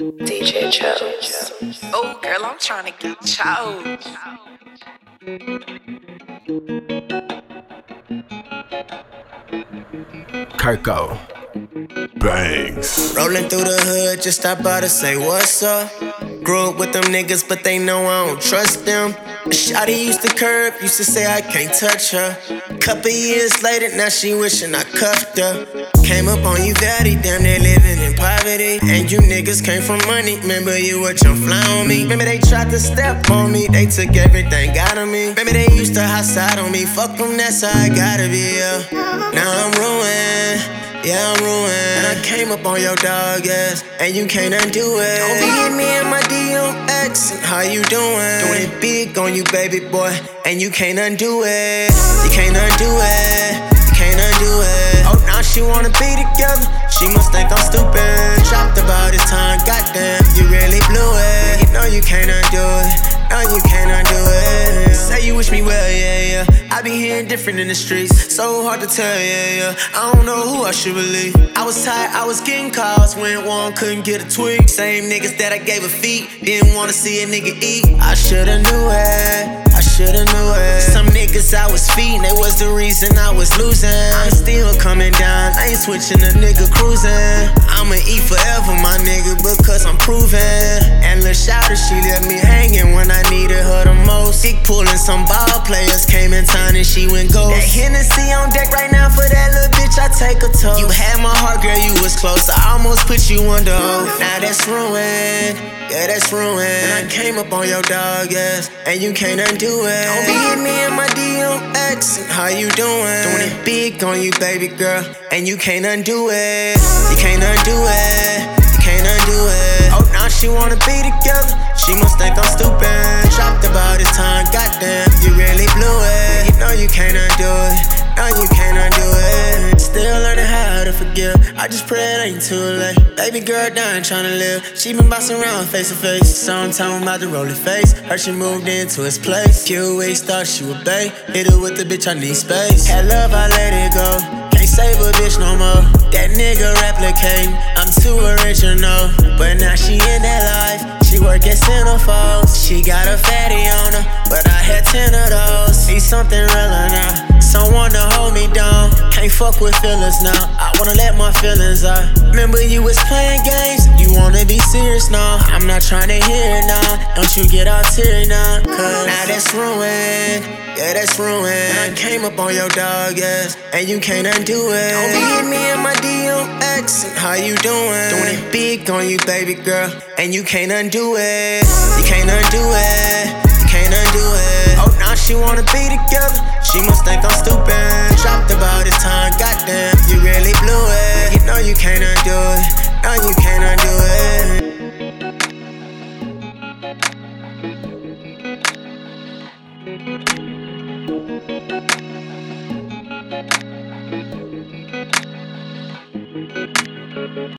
DJ Chose. Oh, girl, I'm trying to get chose. Kirko Banks. Rolling through the hood, just stop by to say what's up. Grew up with them niggas, but they know I don't trust them. Shawty used to curb, used to say I can't touch her. Couple years later, now she wishing I cuffed her. Came up on you daddy, damn they living in poverty. And you niggas came from money, remember you were jump fly on me. Remember they tried to step on me, they took everything out of me. Remember they used to hot side on me, fuck them, that's how I gotta be, yeah. Now I'm ruined, yeah, I'm ruined. And I came up on your dog ass, and you can't undo it. Don't be hitting me in my DMX, and how you doing? Doing it big on you, baby boy, and you can't undo it. You can't undo it, you can't undo it. Oh, now she wanna be together, she must think I'm stupid. Dropped about this time, goddamn, you really blew it. You know you can't undo it, no you can't undo it. Say you wish me well, yeah, yeah. I be hearing different in the streets, so hard to tell, yeah, yeah. I don't know who I should believe. I was tired, I was getting calls, went one, couldn't get a tweak. Same niggas that I gave a feet, didn't wanna see a nigga eat. I shoulda knew it, I shoulda knew it. Some niggas I was feeding, they was the reason I was losing. I'm still coming down, I ain't switching a nigga cruising. I'ma eat forever, my nigga, because I'm proving. And Lil' Shawty, she left me hanging when I needed her the most. Dick pulling, some ball players came in town and she went ghost. That Hennessy on deck right now for that little bitch, I take a toast. You had my heart, girl, you was close, I almost put you under oath. Now that's ruined, yeah, that's ruined. And I came up on your dog ass, and you can't undo it. Don't be hitting me in my DMX, and how you doing? Doing it big on you, baby girl, and you can't undo it. You can't undo it, you can't undo it. Oh, now she wanna be together, she must think I'm stupid. Dropped about this time, goddamn, you really blew it. You know you can't undo it, no you can't undo it. Still learning how to forgive, I just pray it ain't too late. Baby girl dying tryna live, she been bouncing around face to face. So I'm talking about the rolling face, heard she moved into his place. Few weeks thought she would bae, hit her with the bitch, I need space. Had love, I let it go, can't save a bitch no more. That nigga replicating, I'm too original. But now she in that life, she work at Centerfolds. She got a fatty on her, but I had 10 of those. Need something realer now, someone to hold me down. Can't fuck with feelings now, I wanna let my feelings out. Remember you was playing games, you wanna be serious now. I'm not trying to hear it now, don't you get all teary now. Cause now that's ruined, yeah that's ruined. And I came up on your dog ass, and you can't undo it. Don't be hitting me in my DMX, and how you doing? Doing it big on you, baby girl, and you can't undo it. You can't undo it, you can't undo it. Oh, now she wanna be together, she must think I'm stupid. Dropped about this time, goddamn, you really blew it. You know you can't undo it, no you can't undo it.